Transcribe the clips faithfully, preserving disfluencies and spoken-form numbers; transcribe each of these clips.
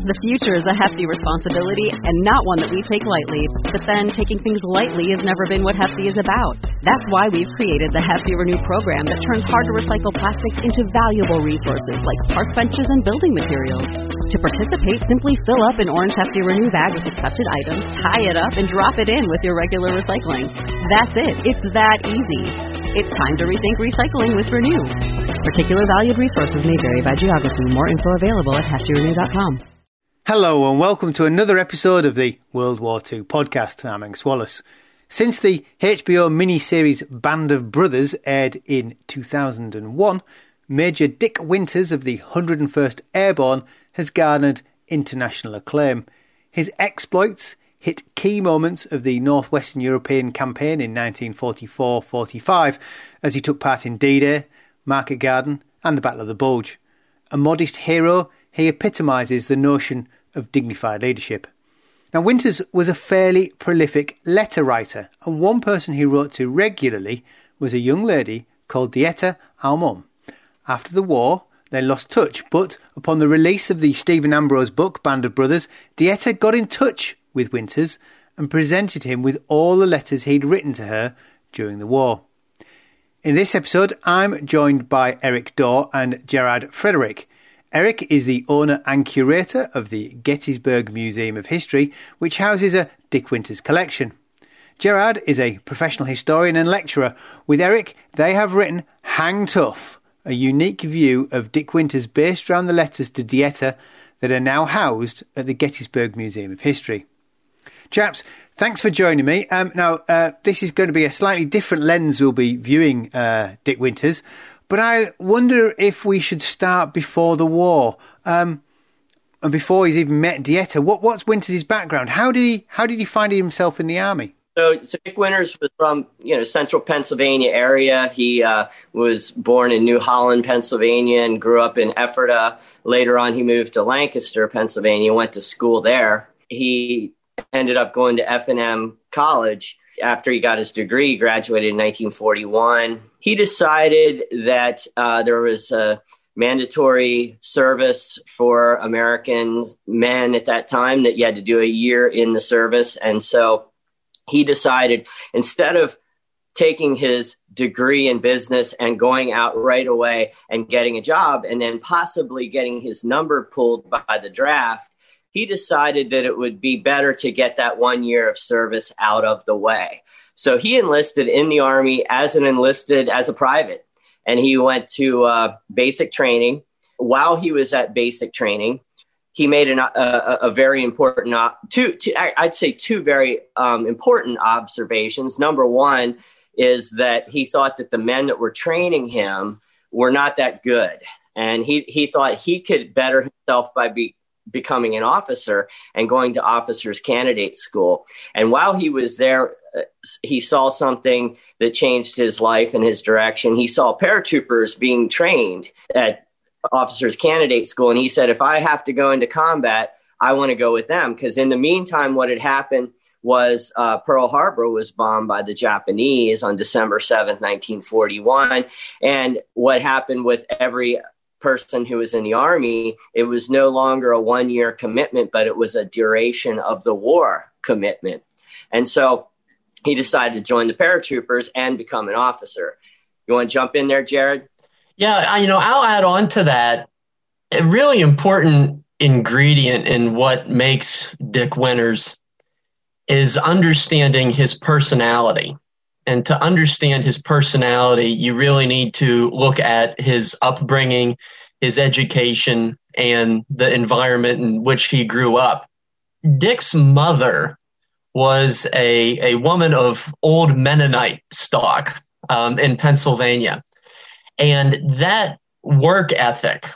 The future is a hefty responsibility and not one that we take lightly. But then, taking things lightly has never been what Hefty is about. That's why we've created the Hefty Renew program that turns hard-to-recycle plastics into valuable resources like park benches and building materials. To participate, simply fill up an orange Hefty Renew bag with accepted items, tie it up, and drop it in with your regular recycling. That's it. It's that easy. It's time to rethink recycling with Renew. Particular valued resources may vary by geography. More info available at hefty renew dot com. Hello and welcome to another episode of the World War Two podcast. I'm Angus Wallace. Since the H B O miniseries Band of Brothers aired in two thousand one, Major Dick Winters of the one hundred first Airborne has garnered international acclaim. His exploits hit key moments of the Northwestern European campaign in nineteen forty-four forty-five as he took part in D-Day, Market Garden and the Battle of the Bulge. A modest hero, he epitomises the notion of dignified leadership. Now, Winters was a fairly prolific letter writer, and one person he wrote to regularly was a young lady called Dieta Aumont. After the war, they lost touch, but upon the release of the Stephen Ambrose book, Band of Brothers, Dieta got in touch with Winters and presented him with all the letters he'd written to her during the war. In this episode, I'm joined by Eric Dorr and Gerard Frederick. Eric is the owner and curator of the Gettysburg Museum of History, which houses a Dick Winters collection. Gerard is a professional historian and lecturer. With Eric, they have written Hang Tough, a unique view of Dick Winters based around the letters to Dieta that are now housed at the Gettysburg Museum of History. Chaps, thanks for joining me. Um, now, uh, this is going to be a slightly different lens we'll be viewing uh, Dick Winters. But I wonder if we should start before the war, um, and before he's even met Dieta. What, what's Winters' background? How did he how did he find himself in the army? So, so Dick Winters was from you know central Pennsylvania area. He uh, was born in New Holland, Pennsylvania, and grew up in Ephrata. Later on, he moved to Lancaster, Pennsylvania, went to school there. He ended up going to F and M College. After he got his degree, he graduated in nineteen forty-one. He decided that uh, there was a mandatory service for American men at that time, that you had to do a year in the service. And so he decided, instead of taking his degree in business and going out right away and getting a job and then possibly getting his number pulled by the draft, he decided that it would be better to get that one year of service out of the way. So he enlisted in the Army as an enlisted, as a private, and he went to uh, basic training. While he was at basic training, he made an, a, a very important, uh, two, two, I'd say two very um, important observations. Number one is that he thought that the men that were training him were not that good. And he, he thought he could better himself by be, becoming an officer and going to officers candidate school. And while he was there, uh, he saw something that changed his life and his direction. He saw paratroopers being trained at officers candidate school. And he said, if I have to go into combat, I want to go with them. Because in the meantime, what had happened was uh, Pearl Harbor was bombed by the Japanese on December seventh, nineteen forty-one. And what happened with every person who was in the Army, it was no longer a one-year commitment, but it was a duration of the war commitment. And so he decided to join the paratroopers and become an officer. You want to jump in there, Jared? Yeah, I, you know, I'll add on to that. A really important ingredient in what makes Dick Winters is understanding his personality. And to understand his personality, you really need to look at his upbringing, his education, and the environment in which he grew up. Dick's mother was a, a woman of old Mennonite stock um, in Pennsylvania. And that work ethic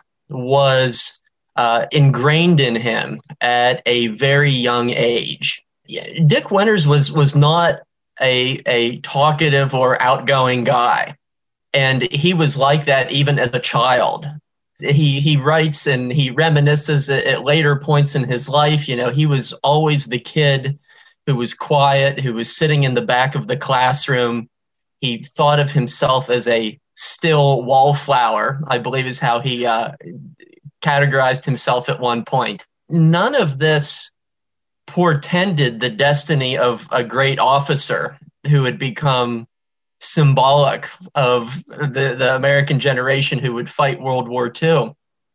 was uh, ingrained in him at a very young age. Dick Winters was was not a a talkative or outgoing guy. And he was like that even as a child. He he writes and he reminisces at, at later points in his life. You know, he was always the kid who was quiet, who was sitting in the back of the classroom. He thought of himself as a still wallflower, I believe is how he uh, categorized himself at one point. none of this portended the destiny of a great officer who would become symbolic of the, the American generation who would fight World War Two.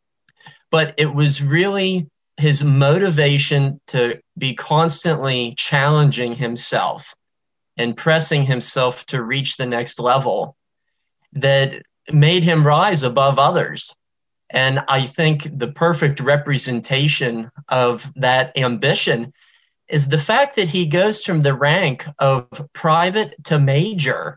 But it was really his motivation to be constantly challenging himself and pressing himself to reach the next level that made him rise above others. And I think the perfect representation of that ambition is the fact that he goes from the rank of private to major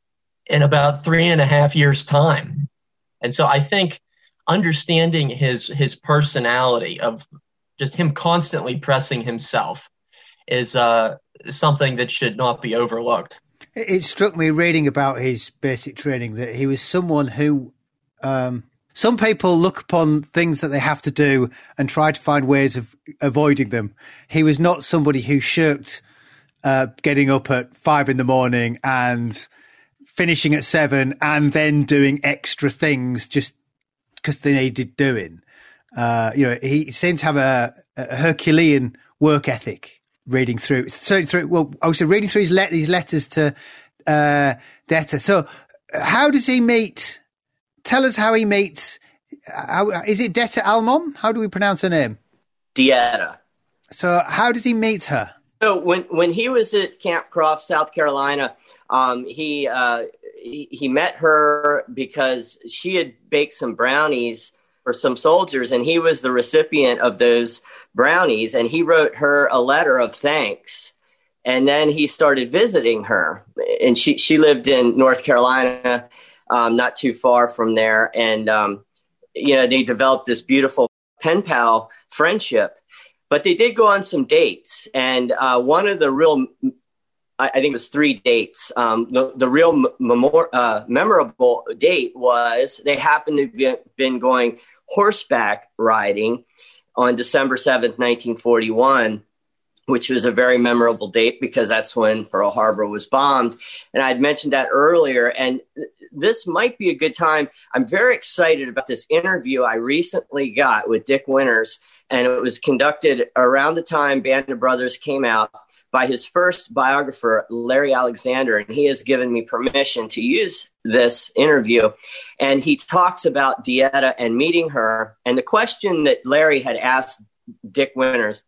in about three and a half years' time. And so I think understanding his his personality of just him constantly pressing himself is uh, something that should not be overlooked. It struck me reading about his basic training that he was someone who, um, some people look upon things that they have to do and try to find ways of avoiding them. He was not somebody who shirked uh, getting up at five in the morning and finishing at seven and then doing extra things just because they needed doing. Uh, you know, he seemed to have a, a Herculean work ethic. Reading through, so through. Well, also reading through his, let, his letters to uh, Detta. So, how does he meet? Tell us how he meets. How, is it Detta Almon? How do we pronounce her name? Dieta. So, how does he meet her? So, when when he was at Camp Croft, South Carolina, um, he, uh, he he met her because she had baked some brownies for some soldiers, and he was the recipient of those brownies, and he wrote her a letter of thanks. And then he started visiting her, and she, she lived in North Carolina, um, not too far from there. And, um, you know, they developed this beautiful pen pal friendship, but they did go on some dates. And uh, one of the real, I, I think it was three dates. Um, the, the real memor- uh, memorable date was they happened to be been going horseback riding on December seventh, nineteen forty-one, which was a very memorable date because that's when Pearl Harbor was bombed. And I'd mentioned that earlier, and th- this might be a good time. I'm very excited about this interview I recently got with Dick Winters, and it was conducted around the time Band of Brothers came out by his first biographer, Larry Alexander, and he has given me permission to use this interview. And he talks about Dieta and meeting her. And the question that Larry had asked Dick Winters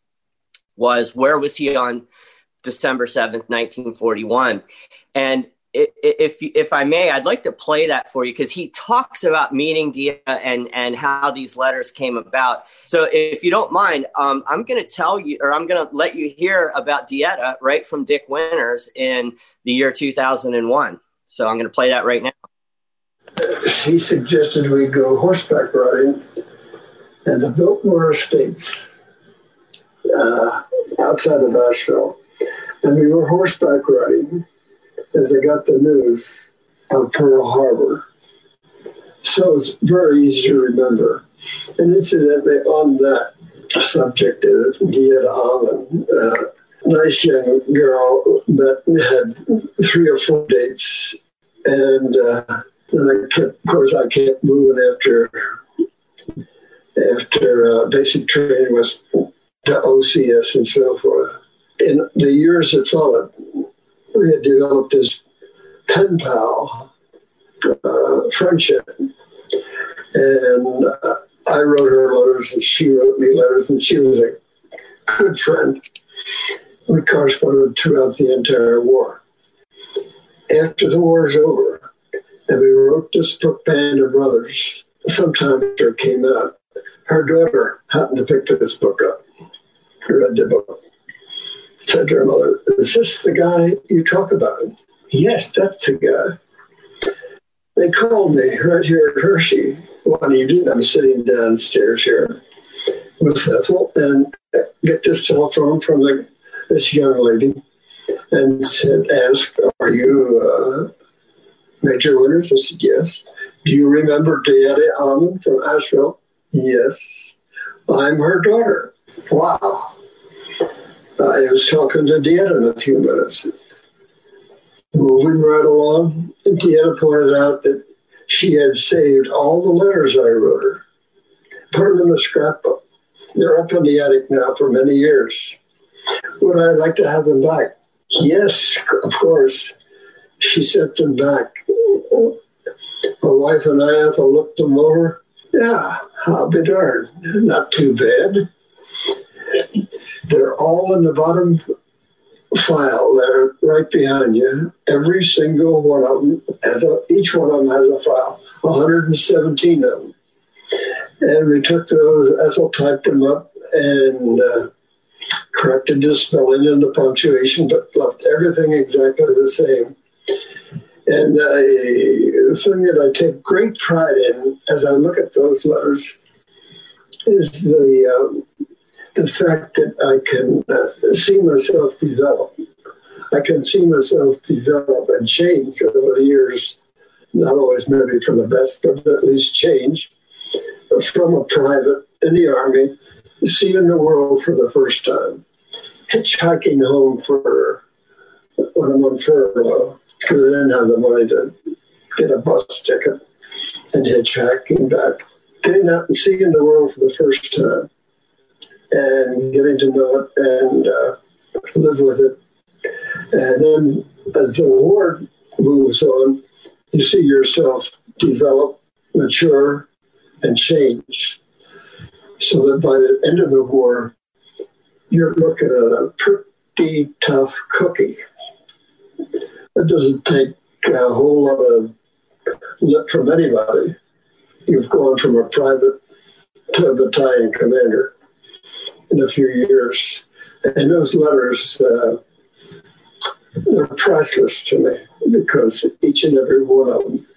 was, where was he on December seventh, nineteen forty-one? And if if I may, I'd like to play that for you because he talks about meeting Dieta and, and how these letters came about. So if you don't mind, um, I'm going to tell you, or I'm going to let you hear about Dieta right from Dick Winters in the year two thousand one. So I'm going to play that right now. He suggested we go horseback riding in the Biltmore Estates uh, outside of Asheville. And we were horseback riding as I got the news of Pearl Harbor. So it's very easy to remember. And incidentally, on that subject, uh, Dieta Almon, uh, nice young girl, but had three or four dates. And, uh, and I kept, of course, I kept moving after, after uh, basic training was to O C S and so forth. In the years that followed, we had developed this pen pal uh, friendship. And uh, I wrote her letters and she wrote me letters, and she was a good friend. We corresponded throughout the entire war. After the war is over, and we wrote this book, Band of Brothers, sometime after it came out, her daughter happened to pick this book up, read the book. Said to her mother, is this the guy you talk about? Yes, that's the guy. They called me right here at Hershey one evening. I'm sitting downstairs here with Ethel and get this telephone from the, this young lady and said, asked, are you uh, Major Winters? I said, yes. Do you remember Dieta Almon from Asheville? Yes. I'm her daughter. Wow. I was talking to Dieta in a few minutes. Moving right along, Dieta pointed out that she had saved all the letters I wrote her, put them in a scrapbook, They're up in the attic now for many years. Would I like to have them back? Yes, of course. She sent them back. My wife and I have looked them over. Yeah, I'll be darned. Not too bad. They're all in the bottom file there, right behind you. Every single one of them, has a, each one of them has a file. one hundred seventeen of them. And we took those, Ethel typed them up and uh, corrected the spelling and the punctuation, but left everything exactly the same. And uh, the thing that I take great pride in as I look at those letters is the um, the fact that I can uh, see myself develop. I can see myself develop and change over the years, not always maybe for the best, but at least change from a private in the Army, seeing the world for the first time, hitchhiking home for when I'm on furlough, because I didn't have the money to get a bus ticket, and hitchhiking back, getting out and seeing the world for the first time, and getting to know it and uh, live with it. And then as the war moves on, you see yourself develop, mature, and change. So that by the end of the war, you're looking at a pretty tough cookie. It doesn't take a whole lot of lip from anybody. You've gone from a private to a battalion commander in a few years. And those letters, uh, they're priceless to me because each and every one of them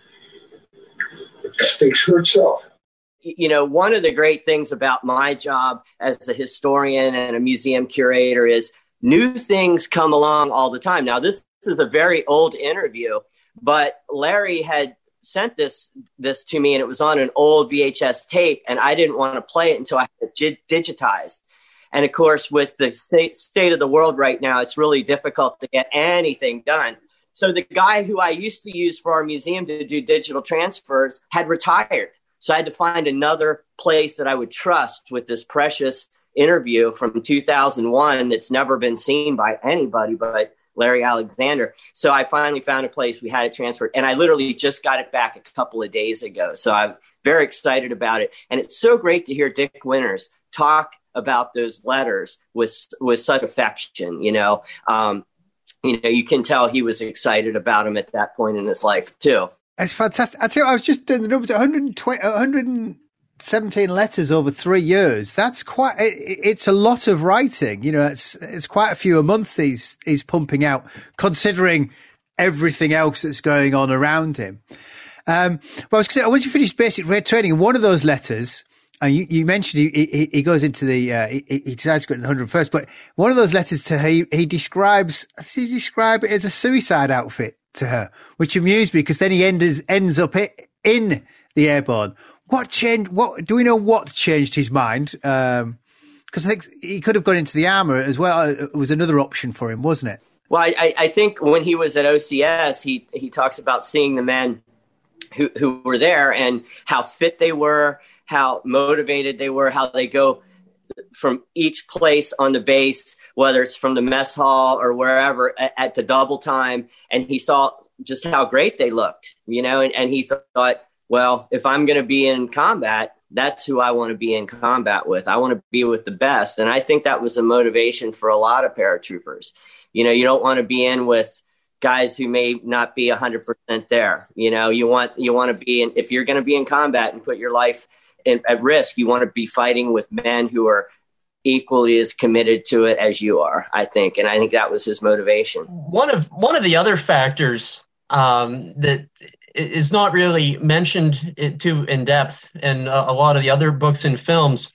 speaks for itself. You know, one of the great things about my job as a historian and a museum curator is new things come along all the time. Now, this, this is a very old interview, but Larry had sent this this to me, and it was on an old V H S tape, and I didn't want to play it until I had it digitized. And of course, with the state of the world right now, it's really difficult to get anything done. So the guy who I used to use for our museum to do digital transfers had retired. So I had to find another place that I would trust with this precious interview from two thousand one that's never been seen by anybody but Larry Alexander. So I finally found a place. We had it transferred, and I literally just got it back a couple of days ago. So I'm very excited about it. And it's so great to hear Dick Winters talk about those letters with with such affection. You know, um, you know, you can tell he was excited about them at that point in his life too. It's fantastic. I tell you, I was just doing the numbers. one hundred twenty, one hundred seventeen letters over three years. That's quite. It, it's a lot of writing. You know, it's it's quite a few a month. He's he's pumping out, considering everything else that's going on around him. Um, well, I was saying, once you finish basic raid training, one of those letters, and you, you mentioned he, he he goes into the uh, he, he decides to go to the one hundred first, but one of those letters to her, he, he describes. I think he described it as a suicide outfit to her, which amused me because then he ends ends up in the airborne. What changed? What do we know? What changed his mind? Because um, I think he could have gone into the armor as well. It was another option for him, wasn't it? Well, I, I think when he was at O C S, he he talks about seeing the men who who were there and how fit they were, how motivated they were, how they go from each place on the base, whether it's from the mess hall or wherever at, at the double time. And he saw just how great they looked, you know, and, and he thought, well, if I'm going to be in combat, that's who I want to be in combat with. I want to be with the best. And I think that was a motivation for a lot of paratroopers. You know, you don't want to be in with guys who may not be one hundred percent there. You know, you want you want to be in, if you're going to be in combat and put your life in, at risk, you want to be fighting with men who are equally as committed to it as you are, I think. And I think that was his motivation. One of one of the other factors um, that is not really mentioned too in depth in a, a lot of the other books and films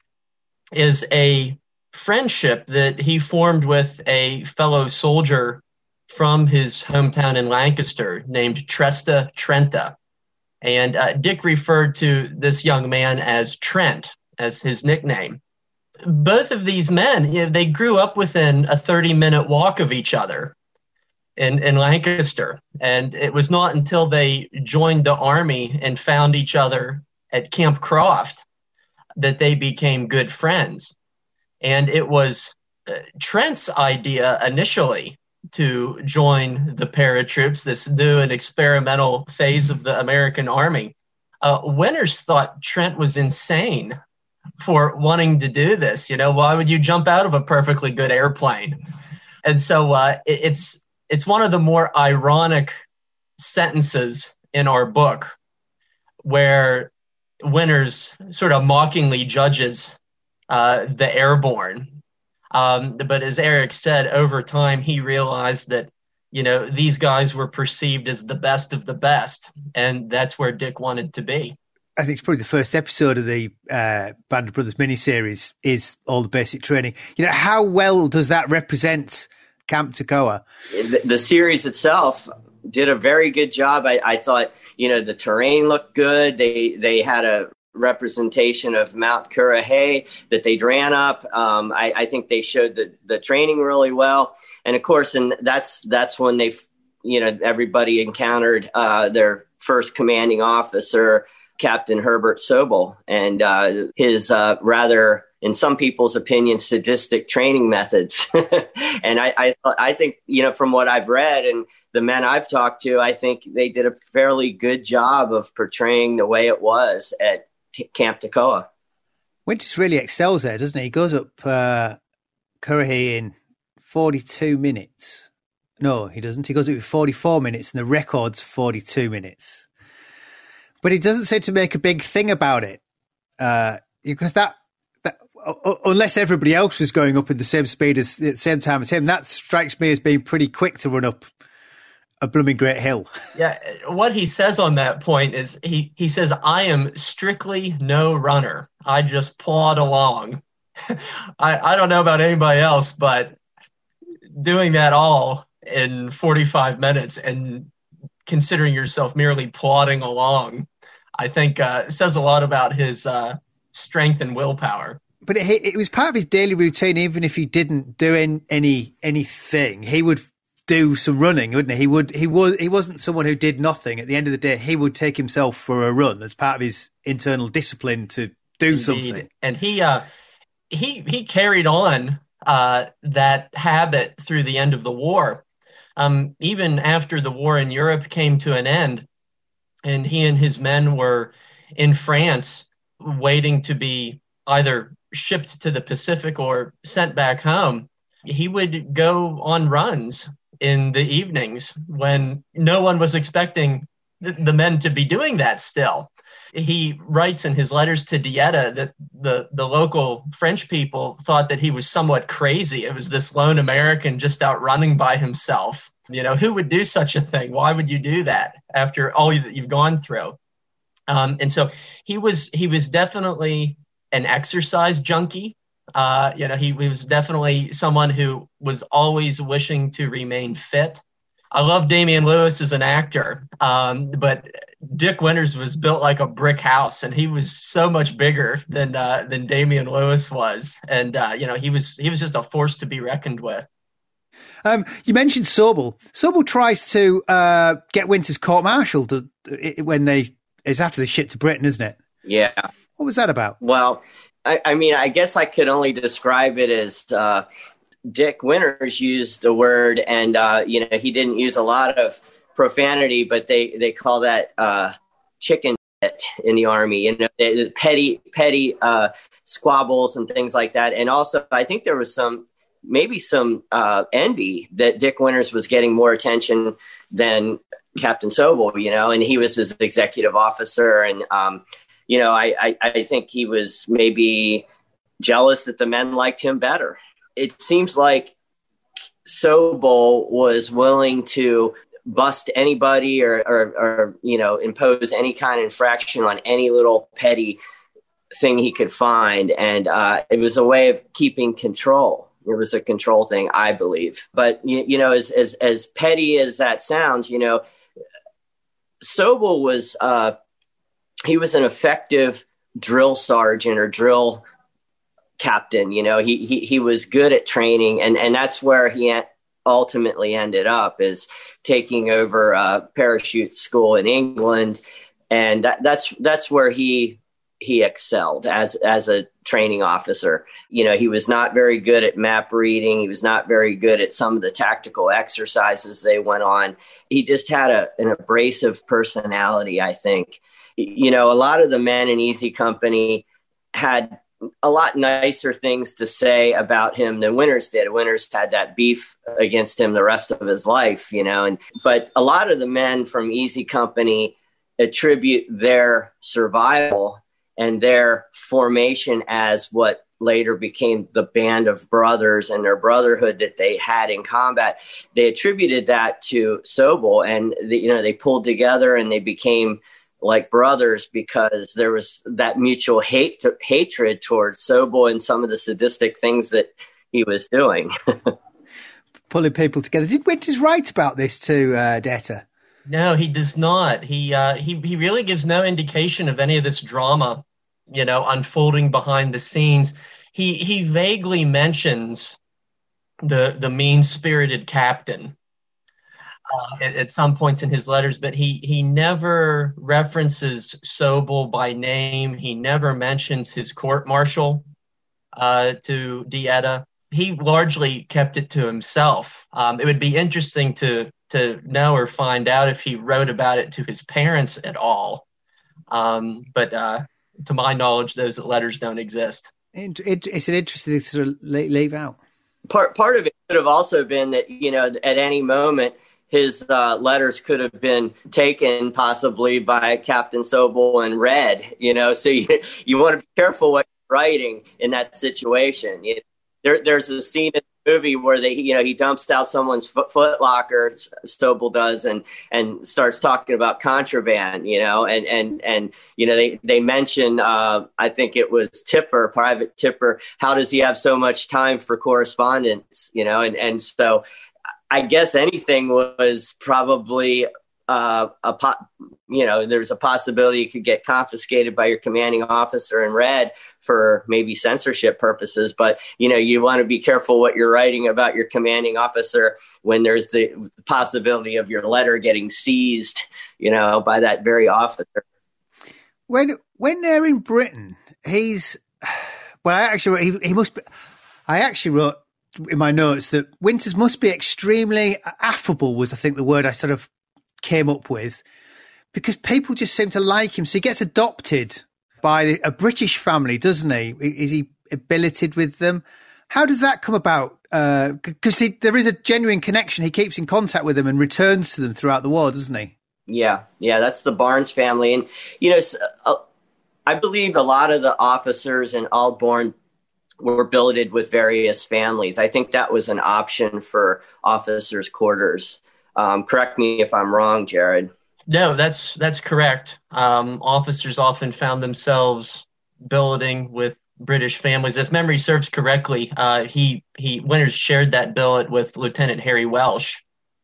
is a friendship that he formed with a fellow soldier from his hometown in Lancaster named Tresta Trenta. And uh, Dick referred to this young man as Trent, as his nickname. Both of these men, you know, they grew up within a thirty-minute walk of each other in, in Lancaster. And it was not until they joined the Army and found each other at Camp Croft that they became good friends. And it was uh, Trent's idea initially to join the paratroops, this new and experimental phase of the American Army. Uh, Winters thought Trent was insane for wanting to do this. You know, why would you jump out of a perfectly good airplane? And so uh, it, it's it's one of the more ironic sentences in our book where Winters sort of mockingly judges uh, the airborne. Um, but as Eric said, over time, he realized that, you know, these guys were perceived as the best of the best. And that's where Dick wanted to be. I think it's probably the first episode of the uh, Band of Brothers miniseries is all the basic training. You know, how well does that represent Camp Toccoa? The, the series itself did a very good job. I, I thought, you know, the terrain looked good. They they had a representation of Mount Currahee that they'd ran up. Um, I, I think they showed the, the training really well. And of course, and that's that's when they, you know, everybody encountered uh, their first commanding officer, Captain Herbert Sobel, and uh, his uh, rather, in some people's opinion, sadistic training methods. And I, I, I think, you know, from what I've read and the men I've talked to, I think they did a fairly good job of portraying the way it was at T- Camp Toccoa. Winters really excels there, doesn't he? He goes up uh, Currahee in forty-two minutes. No, he doesn't. He goes up in forty-four minutes, and the record's forty-two minutes. But he doesn't seem to make a big thing about it, uh, because that, that uh, unless everybody else was going up in the same speed as at the same time as him, that strikes me as being pretty quick to run up a blooming great hill. Yeah, what he says on that point is he, he says, I am strictly no runner. I just plod along. I, I don't know about anybody else, but doing that all in forty-five minutes and considering yourself merely plodding along, I think uh, says a lot about his uh, strength and willpower. But it, it was part of his daily routine. Even if he didn't do any, any anything, he would do some running, wouldn't he? He would. He was. He wasn't someone who did nothing. At the end of the day, he would take himself for a run as part of his internal discipline to do Indeed. something. And he uh, he he carried on uh, that habit through the end of the war. Um, even after the war in Europe came to an end, and he and his men were in France waiting to be either shipped to the Pacific or sent back home, he would go on runs in the evenings when no one was expecting th- the men to be doing that still. He writes in his letters to Dieta that the, the local French people thought that he was somewhat crazy. It was this lone American just out running by himself. You know, who would do such a thing? Why would you do that after all that you've gone through? Um, and so he was he was definitely an exercise junkie. Uh, you know, he, he was definitely someone who was always wishing to remain fit. I love Damian Lewis as an actor, um, but Dick Winters was built like a brick house, and he was so much bigger than uh, than Damian Lewis was, and uh, you know, he was he was just a force to be reckoned with. Um, you mentioned Sobel. Sobel tries to uh, get Winters court-martialed when they it's after they ship to Britain, isn't it? Yeah. What was that about? Well, I, I mean, I guess I could only describe it as uh, Dick Winters used the word, and uh, you know, he didn't use a lot of profanity, but they they call that uh, chicken shit in the Army. You know, they, petty petty uh, squabbles and things like that. And also, I think there was some maybe some uh, envy that Dick Winters was getting more attention than Captain Sobel. You know, and he was his executive officer, and um, you know, I, I, I think he was maybe jealous that the men liked him better. It seems like Sobel was willing to bust anybody or, or, or, you know, impose any kind of infraction on any little petty thing he could find. And uh, it was a way of keeping control. It was a control thing, I believe. But, you, you know, as, as, as petty as that sounds, you know, Sobel was, uh, he was an effective drill sergeant or drill captain. You know, he, he, he was good at training, and, and that's where he ultimately ended up, is taking over a parachute school in England. And that, that's, that's where he, he excelled as, as a training officer. You know, he was not very good at map reading. He was not very good at some of the tactical exercises they went on. He just had a, an abrasive personality, I think. You know, a lot of the men in Easy Company had a lot nicer things to say about him than Winters did. Winters had that beef against him the rest of his life, you know, and but a lot of the men from Easy Company attribute their survival and their formation as what later became the Band of Brothers and their brotherhood that they had in combat. They attributed that to Sobel, and the, you know, they pulled together and they became like brothers because there was that mutual hate to, hatred towards Sobel and some of the sadistic things that he was doing. Pulling people together. Did Winters write about this to uh, Detta? No, he does not. He uh, he he really gives no indication of any of this drama, you know, unfolding behind the scenes. He he vaguely mentions the the mean-spirited captain Uh, at, at some points in his letters, but he, he never references Sobel by name. He never mentions his court-martial uh, to Detta. He largely kept it to himself. Um, it would be interesting to to know or find out if he wrote about it to his parents at all. Um, but uh, to my knowledge, those letters don't exist. It, it, it's an interesting thing to sort of leave out. Part, part of it could have also been that, you know, at any moment, his uh, letters could have been taken possibly by Captain Sobel and read, you know, so you, you want to be careful what you're writing in that situation. You, there, there's a scene in the movie where they, you know, he dumps out someone's foot, foot locker, Sobel does, and, and starts talking about contraband, you know, and, and, and, you know, they, they mention, uh, I think it was Tipper, Private Tipper. How does he have so much time for correspondence, you know, and, and so, I guess anything was probably uh, a po- you know, there's a possibility it could get confiscated by your commanding officer and read for maybe censorship purposes. But, you know, you want to be careful what you're writing about your commanding officer when there's the possibility of your letter getting seized, you know, by that very officer. When when they're in Britain, he's well, I actually he, he must be. I actually wrote in my notes that Winters must be extremely affable was, I think, the word I sort of came up with, because people just seem to like him. So he gets adopted by a British family, doesn't he? Is he billeted with them? How does that come about? Because uh, there is a genuine connection. He keeps in contact with them and returns to them throughout the war, doesn't he? Yeah, yeah, that's the Barnes family. And, you know, uh, I believe a lot of the officers in Aldbourne were billeted with various families. I think that was an option for officers' quarters. Um, correct me if I'm wrong, Jared. No, that's that's correct. Um, officers often found themselves billeting with British families. If memory serves correctly, uh, he he Winters shared that billet with Lieutenant Harry Welsh,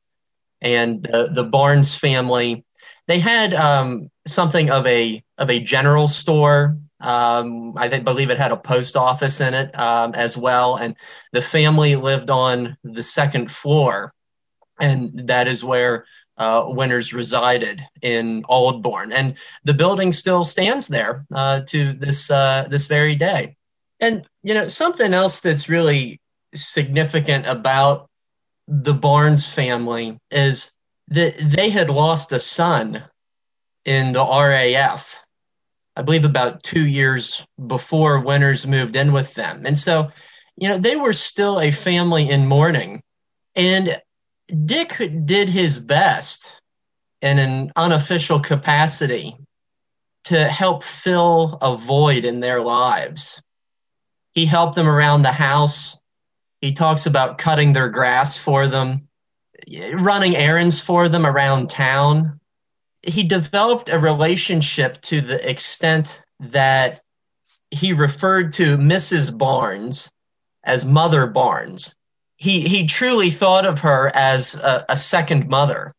and uh, the Barnes family. They had um, something of a of a general store. Um, I think, believe it had a post office in it um, as well. And the family lived on the second floor. And that is where uh, Winters resided in Aldbourne. And the building still stands there uh, to this uh, this very day. And, you know, something else that's really significant about the Barnes family is that they had lost a son in the R A F. I believe about two years before Winters moved in with them. And so, you know, they were still a family in mourning. And Dick did his best in an unofficial capacity to help fill a void in their lives. He helped them around the house. He talks about cutting their grass for them, running errands for them around town. He developed a relationship to the extent that he referred to Missus Barnes as Mother Barnes. He he truly thought of her as a, a second mother.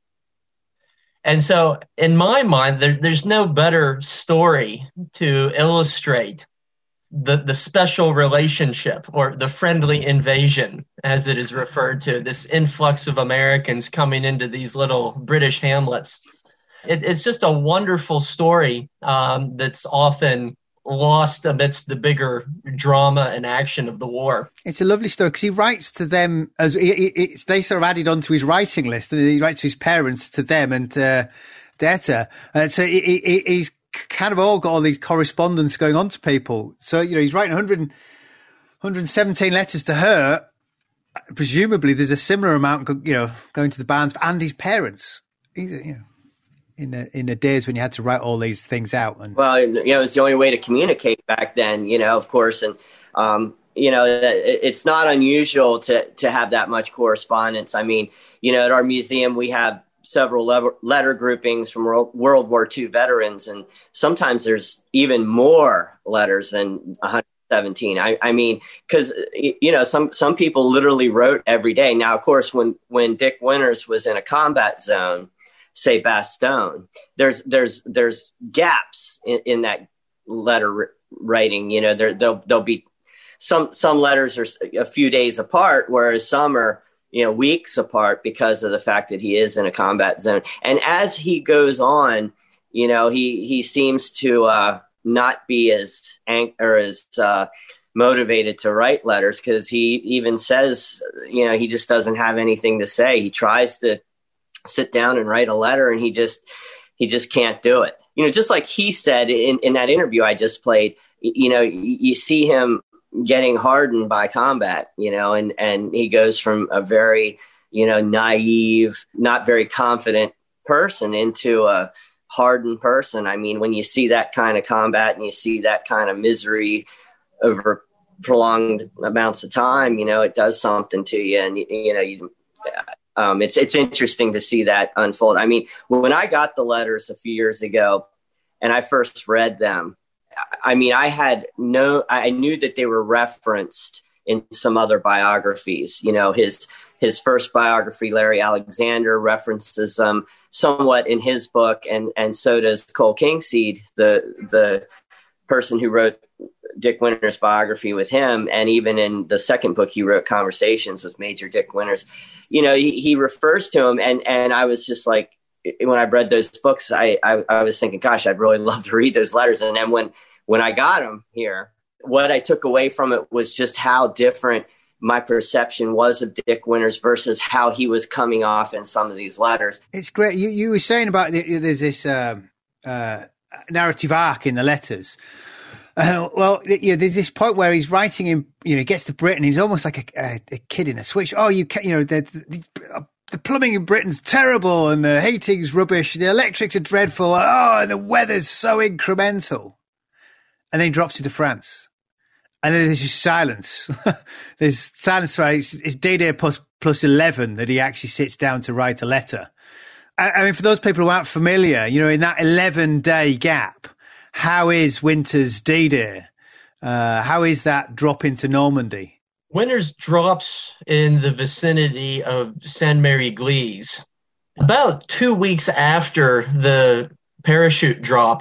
And so in my mind, there, there's no better story to illustrate the, the special relationship, or the friendly invasion, as it is referred to, this influx of Americans coming into these little British hamlets. It, it's just a wonderful story um, that's often lost amidst the bigger drama and action of the war. It's a lovely story because he writes to them as he, he, it's, they sort of added onto his writing list, and he writes to his parents, to them, and uh, Deta. And so he, he, he's kind of all got all these correspondence going on to people. So, you know, he's writing one hundred, one hundred seventeen letters to her. Presumably, there's a similar amount, you know, going to the bands and his parents. He's, you know, in the in the days when you had to write all these things out. And well, you know, it was the only way to communicate back then, you know, of course. And, um, you know, it's not unusual to, to have that much correspondence. I mean, you know, at our museum, we have several letter, letter groupings from World, World War Two veterans. And sometimes there's even more letters than one hundred seventeen. I, I mean, because, you know, some, some people literally wrote every day. Now, of course, when, when Dick Winters was in a combat zone, say Bastogne, there's there's there's gaps in, in that letter writing. You know, there there'll, there'll be some some letters are a few days apart, whereas some are, you know, weeks apart because of the fact that he is in a combat zone. And as he goes on, you know, he he seems to uh, not be as ang- or as uh, motivated to write letters, because he even says, you know, he just doesn't have anything to say. He tries to sit down and write a letter, and he just he just can't do it. You know, just like he said in, in that interview I just played, you know, you, you see him getting hardened by combat, you know, and, and he goes from a very, you know, naive, not very confident person into a hardened person. I mean, when you see that kind of combat and you see that kind of misery over prolonged amounts of time, you know, it does something to you. And, you, you know, you Um, it's it's interesting to see that unfold. I mean, when I got the letters a few years ago and I first read them, I mean, I had no, I knew that they were referenced in some other biographies. You know, his his first biography, Larry Alexander, references them um, somewhat in his book, and and so does Cole Kingseed, the the person who wrote Dick Winters' biography with him. And even in the second book he wrote, Conversations with Major Dick Winters, you know, he, he refers to him. And, and I was just like, when I read those books, I, I, I was thinking, gosh, I'd really love to read those letters. And then when, when I got them here, what I took away from it was just how different my perception was of Dick Winters versus how he was coming off in some of these letters. It's great. You, you were saying about the, there's this um, uh, narrative arc in the letters. Uh, well, you know, there's this point where he's writing in, you know, he gets to Britain. He's almost like a, a, a kid in a switch. Oh, you can, you know, the, the, the plumbing in Britain's terrible, and the heating's rubbish. The electrics are dreadful. Oh, and the weather's so incremental. And then he drops into France. And then there's just silence. There's silence, right? It's, it's D-Day plus, plus eleven that he actually sits down to write a letter. I, I mean, for those people who aren't familiar, you know, in that eleven day gap, how is Winters' D-Day? Uh, how is that drop into Normandy? Winters drops in the vicinity of Saint-Mary-Église. About two weeks after the parachute drop,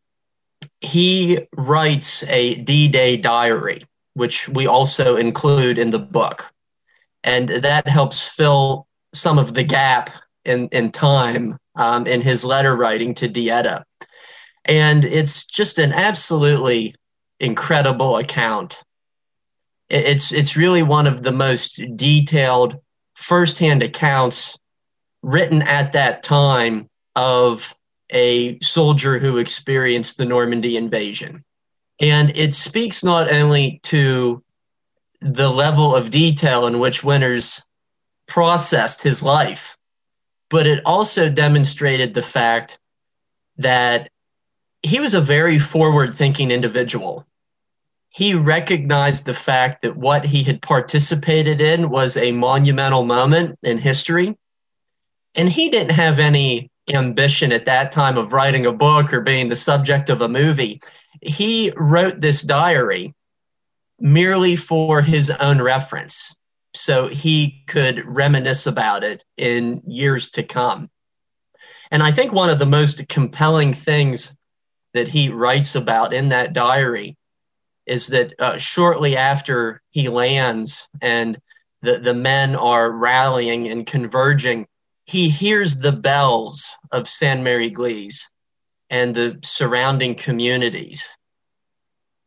he writes a D-Day diary, which we also include in the book. And that helps fill some of the gap in, in time um, in his letter writing to Dieta. And it's just an absolutely incredible account. It's it's really one of the most detailed firsthand accounts written at that time of a soldier who experienced the Normandy invasion. And it speaks not only to the level of detail in which Winters processed his life, but it also demonstrated the fact that he was a very forward-thinking individual. He recognized the fact that what he had participated in was a monumental moment in history, and he didn't have any ambition at that time of writing a book or being the subject of a movie. He wrote this diary merely for his own reference, so he could reminisce about it in years to come. And I think one of the most compelling things that he writes about in that diary is that uh, shortly after he lands and the, the men are rallying and converging, he hears the bells of Saint-Mary-Église and the surrounding communities.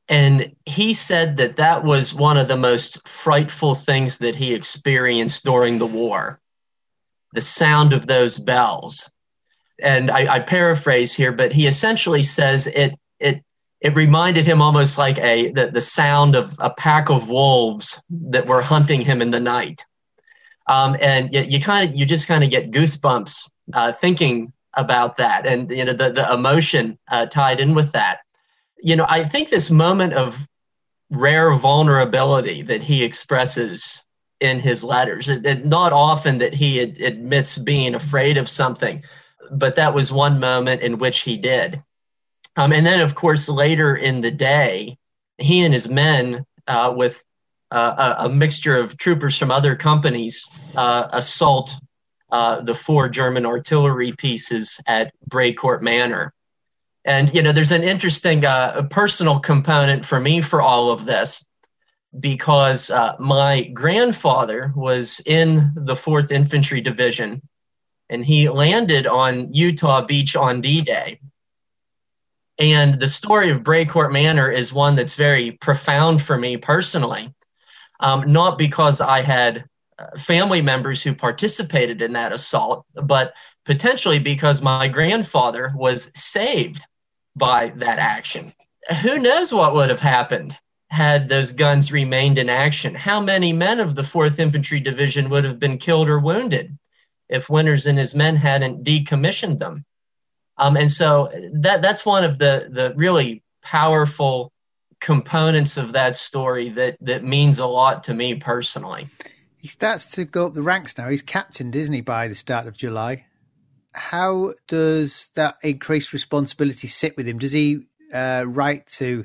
And he said that that was one of the most frightful things that he experienced during the war, the sound of those bells. And I, I paraphrase here, but he essentially says it it it reminded him almost like a the, the sound of a pack of wolves that were hunting him in the night. Um, and you, you kind of you just kind of get goosebumps uh, thinking about that, and you know the the emotion uh, tied in with that. You know, I think this moment of rare vulnerability that he expresses in his letters, it, it, not often that he ad, admits being afraid of something, but that was one moment in which he did. Um, and then, of course, later in the day, he and his men, uh, with uh, a, a mixture of troopers from other companies, uh, assault uh, the four German artillery pieces at Brecourt Manor. And, you know, there's an interesting uh, personal component for me for all of this, because uh, my grandfather was in the fourth Infantry Division, and he landed on Utah Beach on D-Day. And the story of Brecourt Manor is one that's very profound for me personally, um, not because I had family members who participated in that assault, but potentially because my grandfather was saved by that action. Who knows what would have happened had those guns remained in action? How many men of the fourth Infantry Division would have been killed or wounded if Winters and his men hadn't decommissioned them? Um, and so that that's one of the, the really powerful components of that story that, that means a lot to me personally. He starts to go up the ranks now. He's captained, isn't he, by the start of July? How does that increased responsibility sit with him? Does he uh, write to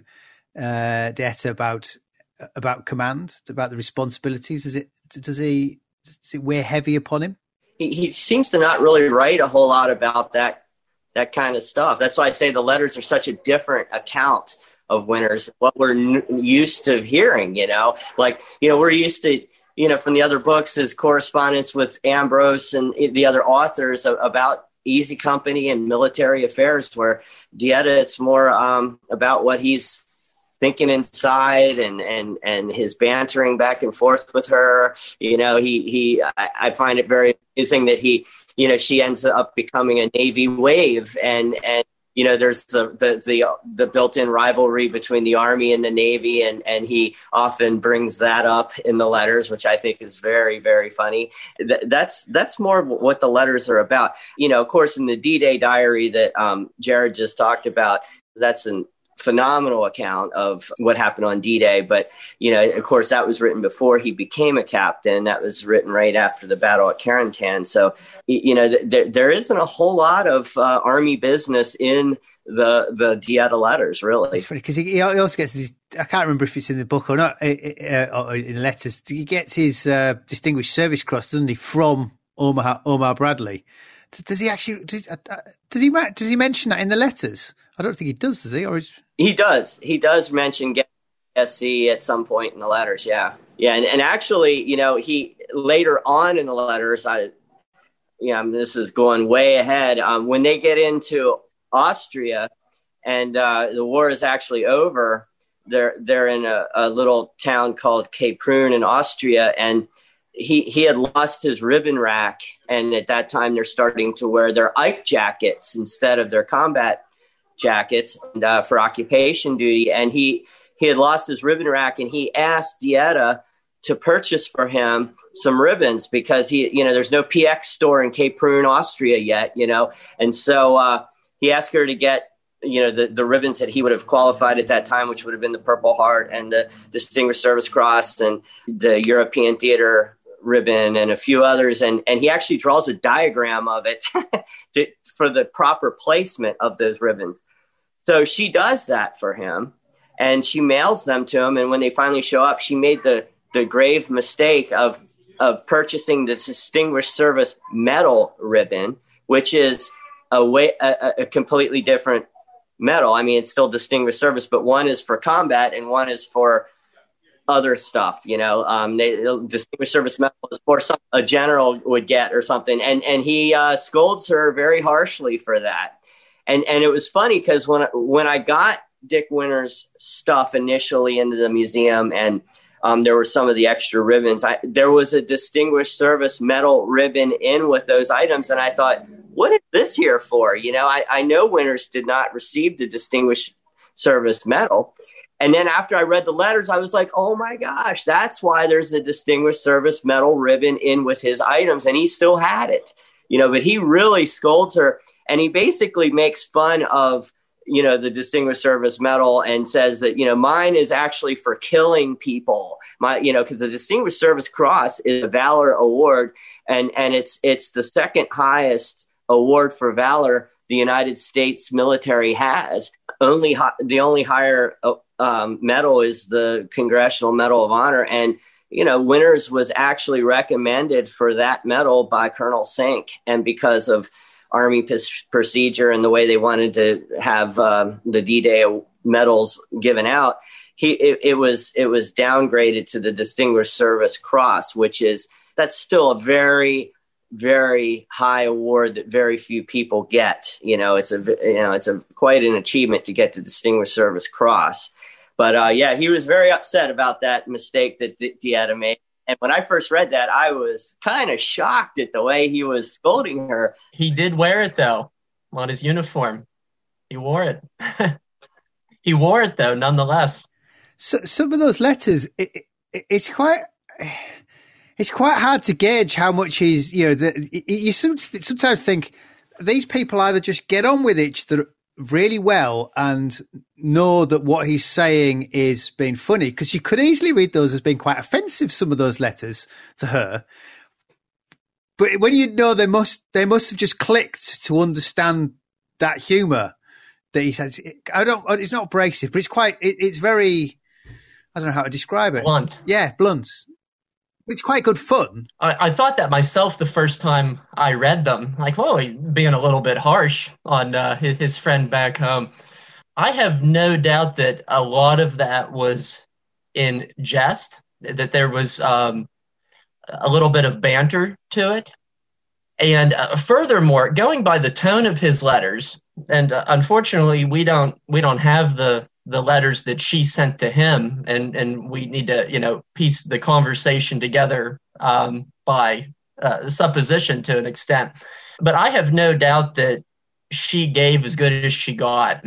uh, Dieta about about command, about the responsibilities? Does it does he does it weigh heavy upon him? He, he seems to not really write a whole lot about that that kind of stuff. That's why I say the letters are such a different account of Winters, what we're n- used to hearing. You know, like you know we're used to. You know, from the other books, his correspondence with Ambrose and the other authors about Easy Company and military affairs, where Dieta, it's more um, about what he's thinking inside and, and, and his bantering back and forth with her. You know, he, he, I, I find it very amusing that he, you know, she ends up becoming a Navy wave, and, and, you know, there's the, the, the, the built-in rivalry between the Army and the Navy, and, and he often brings that up in the letters, which I think is very, very funny. Th- that's, that's more what the letters are about. You know, of course, in the D-Day diary that um, Jared just talked about, that's an phenomenal account of what happened on D-Day. But, you know, of course, that was written before he became a captain. That was written right after the battle at Carentan. So, you know, th- there, there isn't a whole lot of uh, Army business in the the Dieta letters, really. It's funny because he, he also gets these, I can't remember if it's in the book or not, uh, or in the letters, he gets his uh, Distinguished Service Cross, doesn't he, from Omar, Omar Bradley. Does he actually, does, uh, does he does he mention that in the letters? I don't think he does, does he? Or is... He does. He does mention S C at some point in the letters, yeah. Yeah, and, and actually, you know, he later on in the letters, I, yeah, I mean, this is going way ahead. Um, when they get into Austria and uh, the war is actually over, they're they're in a, a little town called Kaprun in Austria, and he he had lost his ribbon rack, and at that time they're starting to wear their Ike jackets instead of their combat jackets and, uh, for occupation duty, and he he had lost his ribbon rack, and he asked Dieta to purchase for him some ribbons because he, you know, there's no P X store in Kaprun, Austria yet, you know, and so uh, he asked her to get, you know, the, the ribbons that he would have qualified at that time, which would have been the Purple Heart and the Distinguished Service Cross and the European Theater ribbon and a few others, and and he actually draws a diagram of it to, for the proper placement of those ribbons. So she does that for him, and she mails them to him. And when they finally show up, she made the the grave mistake of of purchasing the Distinguished Service Medal ribbon, which is a way a, a completely different medal. I mean, it's still Distinguished Service, but one is for combat and one is for other stuff, you know. Um, they, Distinguished Service Medal is for some a general would get or something, and and he uh, scolds her very harshly for that. And and it was funny because when when I got Dick Winters' stuff initially into the museum, and um, there were some of the extra ribbons. I, there was a Distinguished Service Medal ribbon in with those items, and I thought, what is this here for? You know, I, I know Winters did not receive the Distinguished Service Medal. And then after I read the letters, I was like, oh my gosh, that's why there's a Distinguished Service Medal ribbon in with his items. And he still had it, you know, but he really scolds her. And he basically makes fun of, you know, the Distinguished Service Medal and says that, you know, mine is actually for killing people. My, you know, because the Distinguished Service Cross is a Valor Award. And, and it's it's the second highest award for valor the United States military has. Only the only higher um, medal is the Congressional Medal of Honor, and you know Winters was actually recommended for that medal by Colonel Sink, and because of Army p- procedure and the way they wanted to have uh, the D-Day medals given out, he it, it was it was downgraded to the Distinguished Service Cross, which is that's still a very very high award that very few people get. You know, it's a, you know, it's a quite an achievement to get the Distinguished Service Cross. But uh, yeah, he was very upset about that mistake that D- Dieta made. And when I first read that, I was kind of shocked at the way he was scolding her. He did wear it though on his uniform. He wore it. He wore it though, nonetheless. So some of those letters, it, it, it's quite. It's quite hard to gauge how much he's, you know, the, you sometimes think these people either just get on with each other really well and know that what he's saying is being funny, because you could easily read those as being quite offensive, some of those letters to her. But when you know they must, they must have just clicked to understand that humour that he says. I don't, it's not abrasive, but it's quite, it, it's very, I don't know how to describe it. Blunt. Yeah, blunt. It's quite good fun. I, I thought that myself the first time I read them. Like, whoa, he's being a little bit harsh on uh, his, his friend back home. I have no doubt that a lot of that was in jest, that there was um, a little bit of banter to it. And uh, furthermore, going by the tone of his letters, and uh, unfortunately, we don't we don't have the the letters that she sent to him, and, and we need to, you know, piece the conversation together um, by uh, supposition to an extent. But I have no doubt that she gave as good as she got.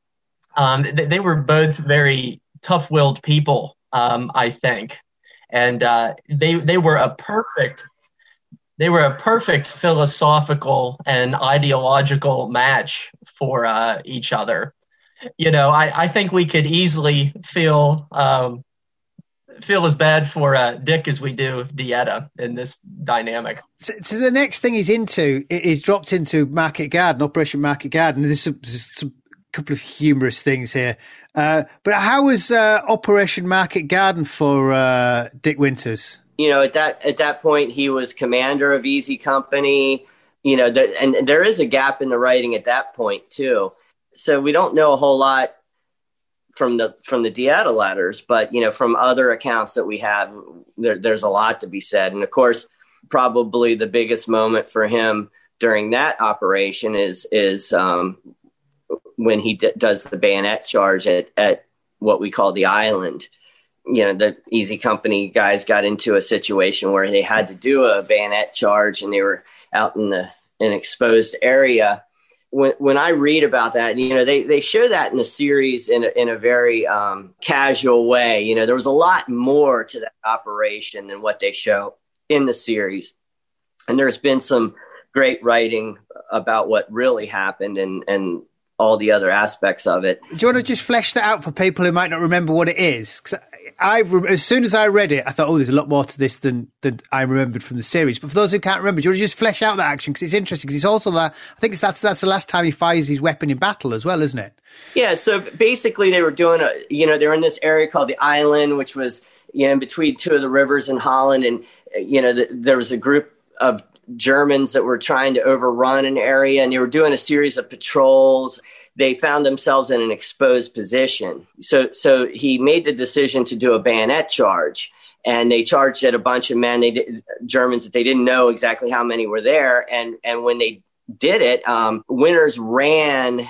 Um, they, they were both very tough-willed people, um, I think, and uh, they they were a perfect they were a perfect philosophical and ideological match for uh, each other. You know, I, I think we could easily feel um, feel as bad for uh, Dick as we do Dieta in this dynamic. So, so the next thing he's into is dropped into Market Garden, Operation Market Garden. There's, some, there's some, a couple of humorous things here. Uh, but how was uh, Operation Market Garden for uh, Dick Winters? You know, at that at that point, he was commander of Easy Company. You know, the, and there is a gap in the writing at that point too. So we don't know a whole lot from the from the Dieta letters, but you know, from other accounts that we have, there, there's a lot to be said. And of course, probably the biggest moment for him during that operation is is um, when he d- does the bayonet charge at at what we call the island. You know, the Easy Company guys got into a situation where they had to do a bayonet charge, and they were out in the an exposed area. When when I read about that, you know, they, they show that in the series in a, in a very um, casual way. You know, there was a lot more to that operation than what they show in the series. And there's been some great writing about what really happened and, and all the other aspects of it. Do you want to just flesh that out for people who might not remember what it is? Because I, as soon as I read it, I thought, oh, there's a lot more to this than, than I remembered from the series. But for those who can't remember, do you want to just flesh out that action? Because it's interesting, because it's also that, I think it's that's, that's the last time he fires his weapon in battle as well, isn't it? Yeah, so basically they were doing, a, you know, they were in this area called the Island, which was, you know, in between two of the rivers in Holland. And, you know, the, there was a group of Germans that were trying to overrun an area, and they were doing a series of patrols. They found themselves in an exposed position. So so he made the decision to do a bayonet charge, and they charged at a bunch of men, they did, Germans that they didn't know exactly how many were there. And, and when they did it, um, Winters ran